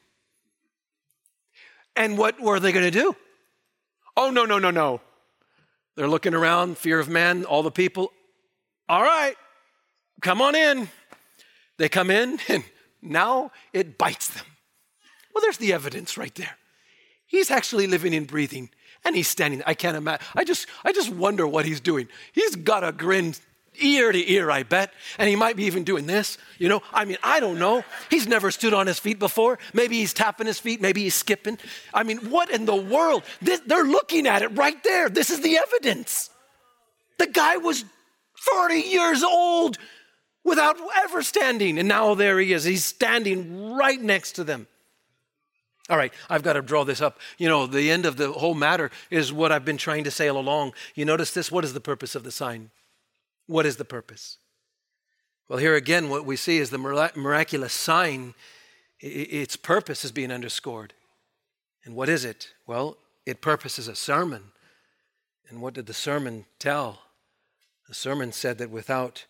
And what were they going to do? Oh, no. They're looking around, fear of man, all the people. All right, come on in. They come in, and now it bites them. Well, there's the evidence right there. He's actually living and breathing, and he's standing there. I can't imagine. I just wonder what he's doing. He's got a grin ear to ear, I bet. And he might be even doing this, I don't know. He's never stood on his feet before. Maybe he's tapping his feet. Maybe he's skipping. What in the world? They're looking at it right there. This is the evidence. The guy was 40 years old without ever standing. And now there he is. He's standing right next to them. All right, I've got to draw this up. The end of the whole matter is what I've been trying to say all along. You notice this? What is the purpose of the sign? What is the purpose? Well, here again, what we see is the miraculous sign. Its purpose is being underscored. And what is it? Well, it purposes a sermon. And what did the sermon tell? The sermon said that without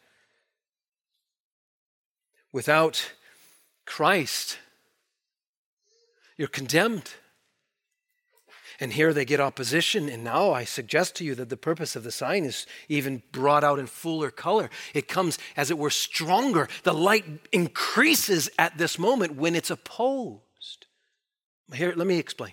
Christ, you're condemned. And here they get opposition, and now I suggest to you that the purpose of the sign is even brought out in fuller color. It comes, as it were, stronger. The light increases at this moment when it's opposed. Here, let me explain.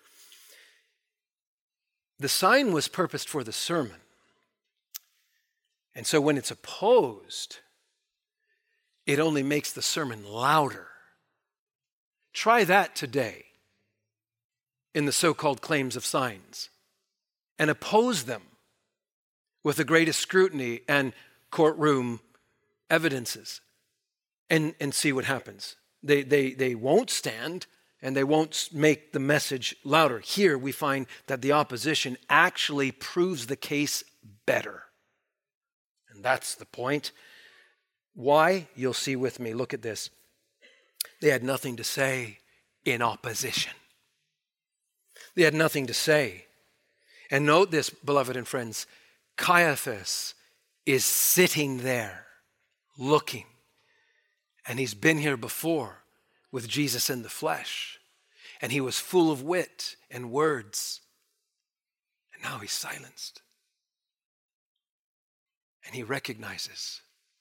The sign was purposed for the sermon. And so when it's opposed, it only makes the sermon louder. Try that today in the so-called claims of signs and oppose them with the greatest scrutiny and courtroom evidences and see what happens. They won't stand and they won't make the message louder. Here we find that the opposition actually proves the case better. And that's the point. Why? You'll see with me. Look at this. They had nothing to say in opposition. They had nothing to say. And note this, beloved and friends, Caiaphas is sitting there looking. And he's been here before with Jesus in the flesh. And he was full of wit and words. And now he's silenced. And he recognizes.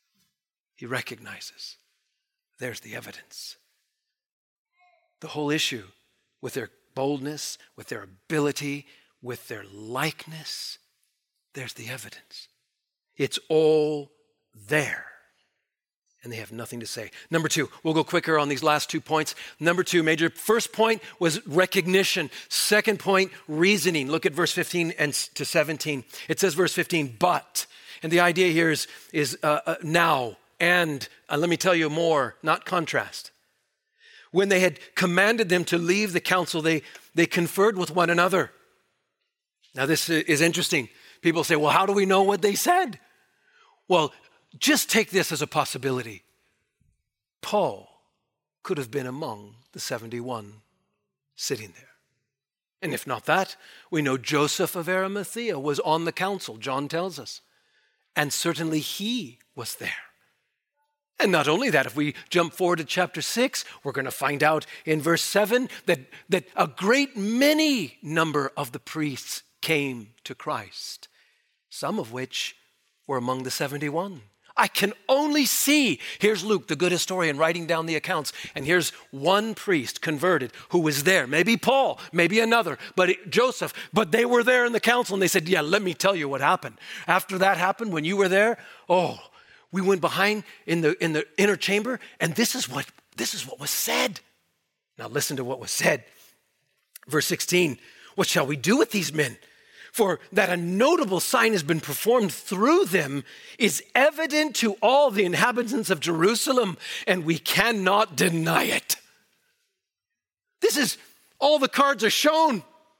There's the evidence. The whole issue with their boldness, with their ability, with their likeness, there's the evidence. It's all there. And they have nothing to say. Number two, we'll go quicker on these last 2 points. Number two, major. First point was recognition. Second point, reasoning. Look at verse 15 and to 17. It says verse 15, but. And the idea here is now. And let me tell you more, not contrast. When they had commanded them to leave the council, they conferred with one another. Now this is interesting. People say, well, how do we know what they said? Well, just take this as a possibility. Paul could have been among the 71 sitting there. And if not that, we know Joseph of Arimathea was on the council, John tells us. And certainly he was there. And not only that, if we jump forward to chapter 6, we're going to find out in verse 7 that a great many number of the priests came to Christ, some of which were among the 71. I can only see, here's Luke, the good historian, writing down the accounts, and here's one priest converted who was there, maybe Paul, maybe another, Joseph, but they were there in the council, and they said, yeah, let me tell you what happened. After that happened, when you were there, we went behind in the inner chamber, and this is what was said. Now listen to what was said. Verse 16, what shall we do with these men? For that a notable sign has been performed through them is evident to all the inhabitants of Jerusalem, and we cannot deny it. This is, all the cards are shown.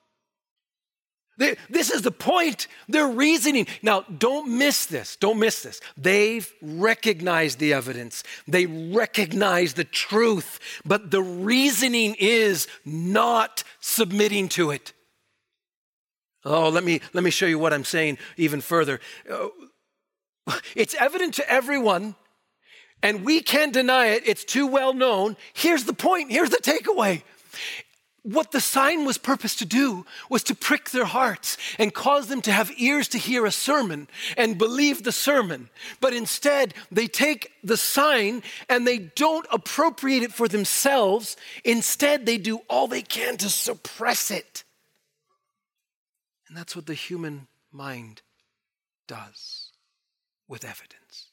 This is the point. They're reasoning. Now, don't miss this. Don't miss this. They've recognized the evidence. They recognize the truth, but the reasoning is not submitting to it. Oh, let me show you what I'm saying even further. It's evident to everyone, and we can't deny it. It's too well known. Here's the point. Here's the takeaway. What the sign was purposed to do was to prick their hearts and cause them to have ears to hear a sermon and believe the sermon. But instead, they take the sign and they don't appropriate it for themselves. Instead, they do all they can to suppress it. And that's what the human mind does with evidence.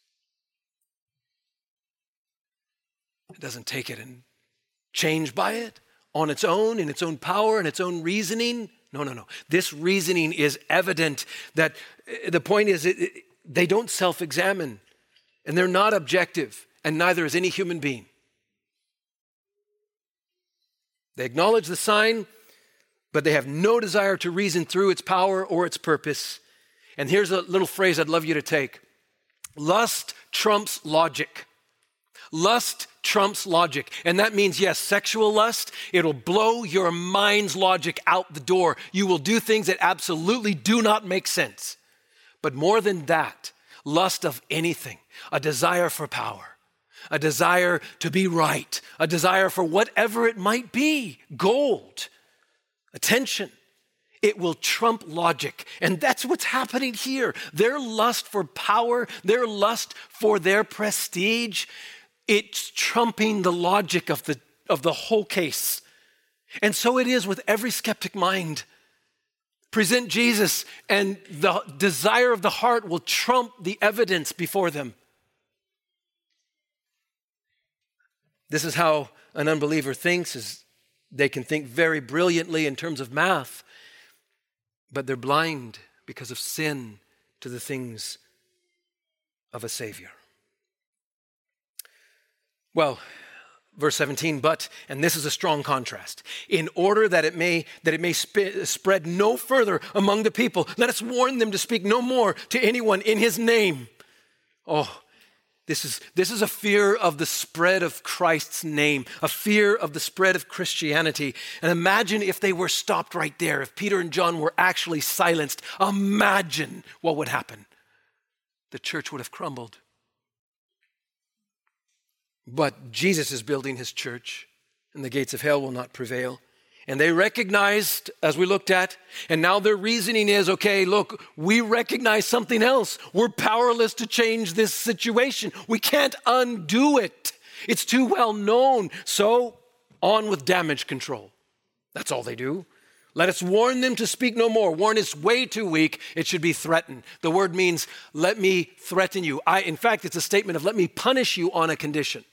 It doesn't take it and change by it on its own, in its own power, and its own reasoning. No. This reasoning is evident. That the point is they don't self-examine, and they're not objective, and neither is any human being. They acknowledge the sign, but they have no desire to reason through its power or its purpose. And here's a little phrase I'd love you to take. Lust trumps logic. Lust trumps logic. And that means, yes, sexual lust, it'll blow your mind's logic out the door. You will do things that absolutely do not make sense. But more than that, lust of anything, a desire for power, a desire to be right, a desire for whatever it might be, gold, attention, it will trump logic. And that's what's happening here. Their lust for power, their lust for their prestige, it's trumping the logic of the whole case. And so it is with every skeptic mind. Present Jesus, and the desire of the heart will trump the evidence before them. This is how an unbeliever thinks. Is they can think very brilliantly in terms of math, but they're blind because of sin to the things of a Savior. Well, verse 17, but, and this is a strong contrast, in order that it may spread no further among the people, let us warn them to speak no more to anyone in his name. Oh, this is a fear of the spread of Christ's name, a fear of the spread of Christianity. And imagine if they were stopped right there, if Peter and John were actually silenced. Imagine what would happen. The church would have crumbled. But Jesus is building his church, and the gates of hell will not prevail. And they recognized, as we looked at, and now their reasoning is, okay, look, we recognize something else. We're powerless to change this situation. We can't undo it. It's too well known. So on with damage control. That's all they do. Let us warn them to speak no more. Warn is way too weak. It should be threaten. The word means, let me threaten you. In fact, it's a statement of, let me punish you on a condition.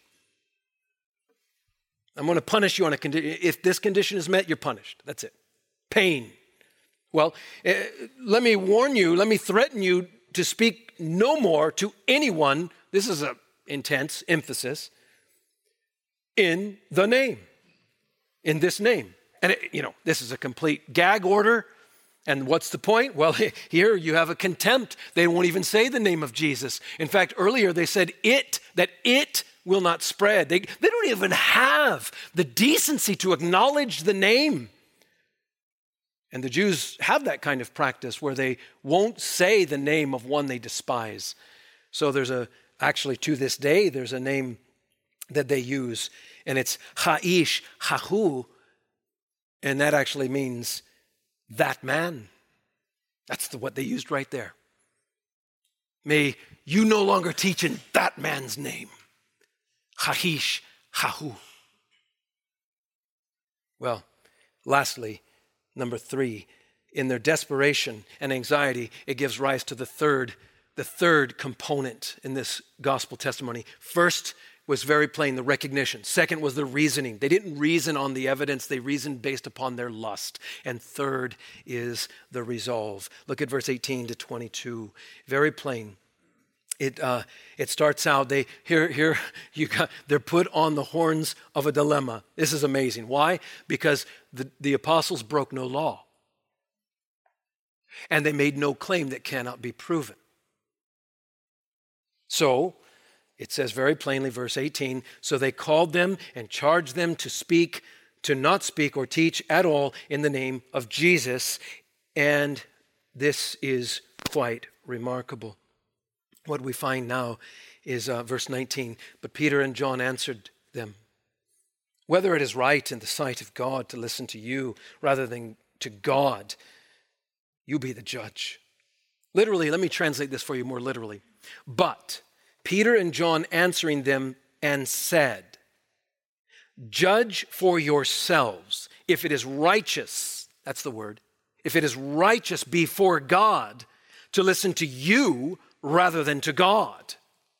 I'm going to punish you on a condition. If this condition is met, you're punished. That's it. Pain. Well, let me warn you, let me threaten you to speak no more to anyone. This is an intense emphasis. In the name. In this name. And this is a complete gag order. And what's the point? Well, here you have a contempt. They won't even say the name of Jesus. In fact, earlier they said that it will not spread. They don't even have the decency to acknowledge the name. And the Jews have that kind of practice where they won't say the name of one they despise. So actually to this day, there's a name that they use, and it's Ha'ish, Hahu, and that actually means that man. That's what they used right there. May you no longer teach in that man's name. Ha'ish, Hahu. Well, lastly, number 3, in their desperation and anxiety, it gives rise to the third component in this gospel testimony. First, was very plain, the recognition. Second was the reasoning. They didn't reason on the evidence, they reasoned based upon their lust. And third is the resolve. Look at verse 18 to 22. Very plain. It starts out, they're put on the horns of a dilemma. This is amazing. Why? Because the apostles broke no law. And they made no claim that cannot be proven. So, it says very plainly, verse 18, so they called them and charged them to not speak or teach at all in the name of Jesus. And this is quite remarkable. What we find now is verse 19, but Peter and John answered them, whether it is right in the sight of God to listen to you rather than to God, you be the judge. Literally, let me translate this for you more literally. But Peter and John answering them and said, judge for yourselves if it is righteous, that's the word, if it is righteous before God to listen to you rather than to God.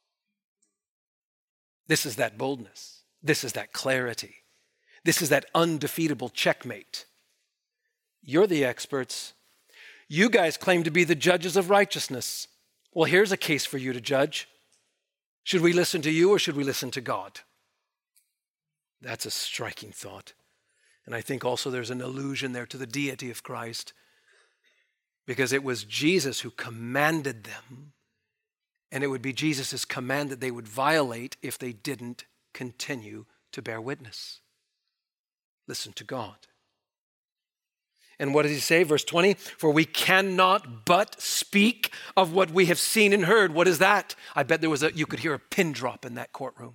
This is that boldness. This is that clarity. This is that undefeatable checkmate. You're the experts. You guys claim to be the judges of righteousness. Well, here's a case for you to judge. Should we listen to you or should we listen to God? That's a striking thought. And I think also there's an allusion there to the deity of Christ, because it was Jesus who commanded them, and it would be Jesus' command that they would violate if they didn't continue to bear witness. Listen to God. And what does he say? Verse 20, for we cannot but speak of what we have seen and heard. What is that? I bet you could hear a pin drop in that courtroom.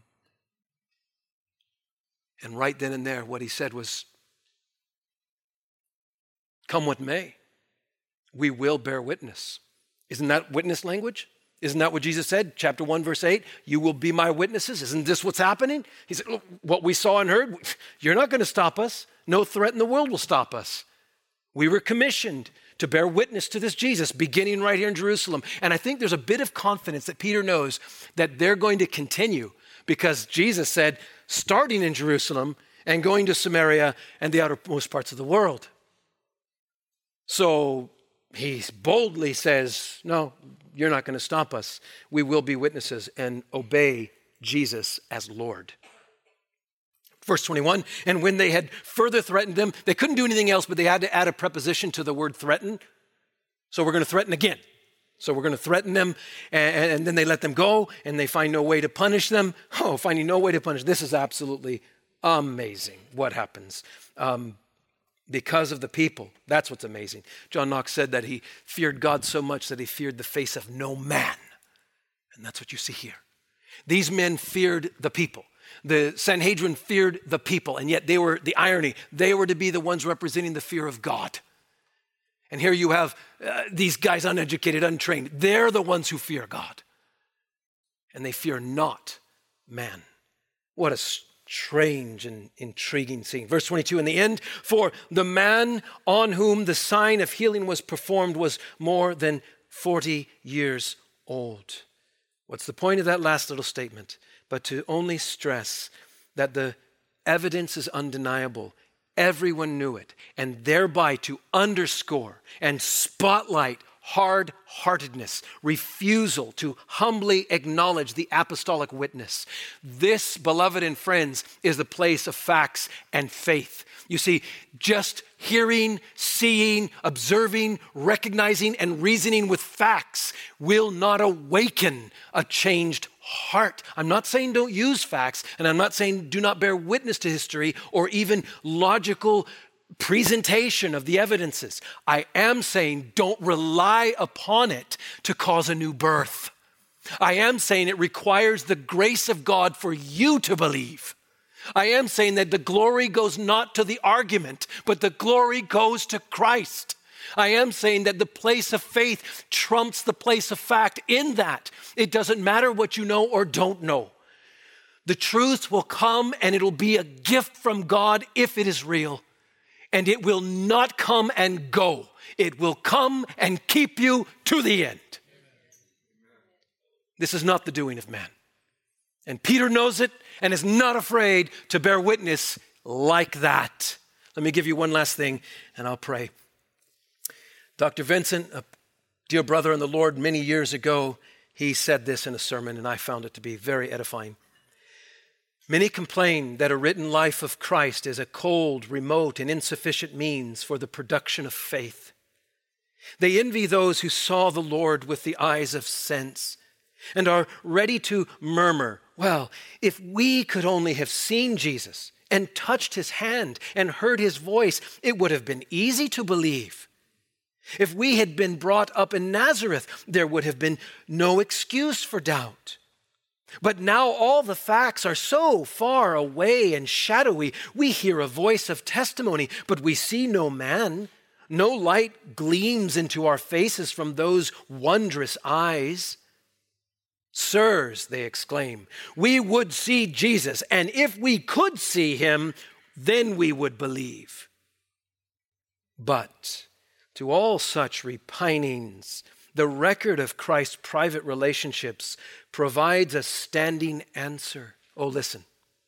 And right then and there, what he said was, come what may, we will bear witness. Isn't that witness language? Isn't that what Jesus said? Chapter 1, verse 8, you will be my witnesses. Isn't this what's happening? He said, look, what we saw and heard, you're not going to stop us. No threat in the world will stop us. We were commissioned to bear witness to this Jesus, beginning right here in Jerusalem. And I think there's a bit of confidence that Peter knows that they're going to continue, because Jesus said, starting in Jerusalem and going to Samaria and the outermost parts of the world. So he boldly says, no, you're not going to stop us. We will be witnesses and obey Jesus as Lord. Verse 21, and when they had further threatened them, they couldn't do anything else, but they had to add a preposition to the word threaten. So we're going to threaten again. So we're going to threaten them, and then they let them go, and they find no way to punish them. Oh, finding no way to punish. This is absolutely amazing what happens. Because of the people. That's what's amazing. John Knox said that he feared God so much that he feared the face of no man. And that's what you see here. These men feared the people. The Sanhedrin feared the people, and yet they were, the irony, they were to be the ones representing the fear of God. And here you have these guys uneducated, untrained. They're the ones who fear God. And they fear not man. What a strange and intriguing scene. Verse 22, in the end, for the man on whom the sign of healing was performed was more than 40 years old. What's the point of that last little statement? But to only stress that the evidence is undeniable. Everyone knew it, and thereby to underscore and spotlight hard-heartedness, refusal to humbly acknowledge the apostolic witness. This, beloved and friends, is the place of facts and faith. You see, just hearing, seeing, observing, recognizing, and reasoning with facts will not awaken a changed heart. I'm not saying don't use facts, and I'm not saying do not bear witness to history or even logical presentation of the evidences. I am saying don't rely upon it to cause a new birth. I am saying it requires the grace of God for you to believe. I am saying that the glory goes not to the argument, but the glory goes to Christ. I am saying that the place of faith trumps the place of fact in that it doesn't matter what you know or don't know. The truth will come and it'll be a gift from God if it is real. And it will not come and go. It will come and keep you to the end. This is not the doing of man. And Peter knows it and is not afraid to bear witness like that. Let me give you one last thing and I'll pray. Dr. Vincent, a dear brother in the Lord, many years ago, he said this in a sermon and I found it to be very edifying. Many complain that a written life of Christ is a cold, remote, and insufficient means for the production of faith. They envy those who saw the Lord with the eyes of sense and are ready to murmur, well, if we could only have seen Jesus and touched his hand and heard his voice, it would have been easy to believe. If we had been brought up in Nazareth, there would have been no excuse for doubt. But now all the facts are so far away and shadowy. We hear a voice of testimony, but we see no man. No light gleams into our faces from those wondrous eyes. Sirs, they exclaim, we would see Jesus, and if we could see him, then we would believe. But to all such repinings, the record of Christ's private relationships provides a standing answer. Oh, listen.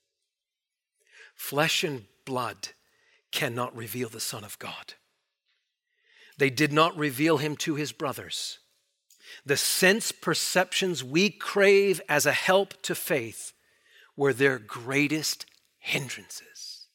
Flesh and blood cannot reveal the Son of God. They did not reveal him to his brothers. The sense perceptions we crave as a help to faith were their greatest hindrances.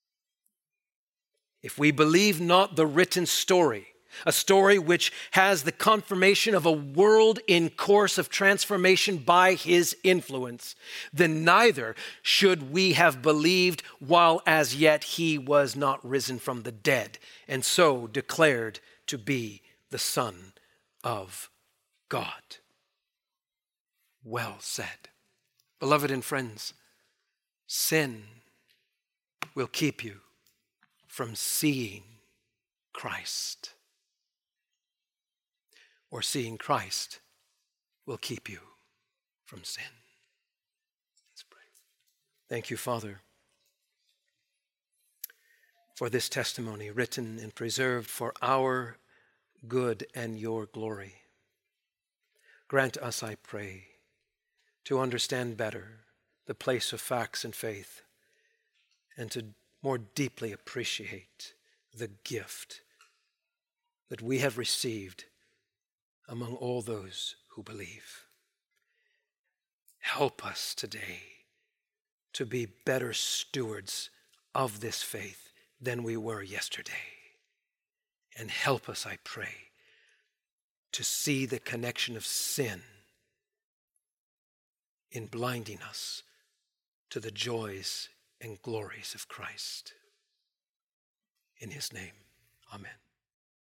If we believe not the written story, a story which has the confirmation of a world in course of transformation by his influence, then neither should we have believed while as yet he was not risen from the dead, and so declared to be the Son of God. Well said. Beloved and friends, sin will keep you from seeing Christ. Or seeing Christ will keep you from sin. Let's pray. Thank you, Father, for this testimony written and preserved for our good and your glory. Grant us, I pray, to understand better the place of facts and faith and to more deeply appreciate the gift that we have received among all those who believe. Help us today to be better stewards of this faith than we were yesterday. And help us, I pray, to see the connection of sin in blinding us to the joys and glories of Christ. In his name, amen.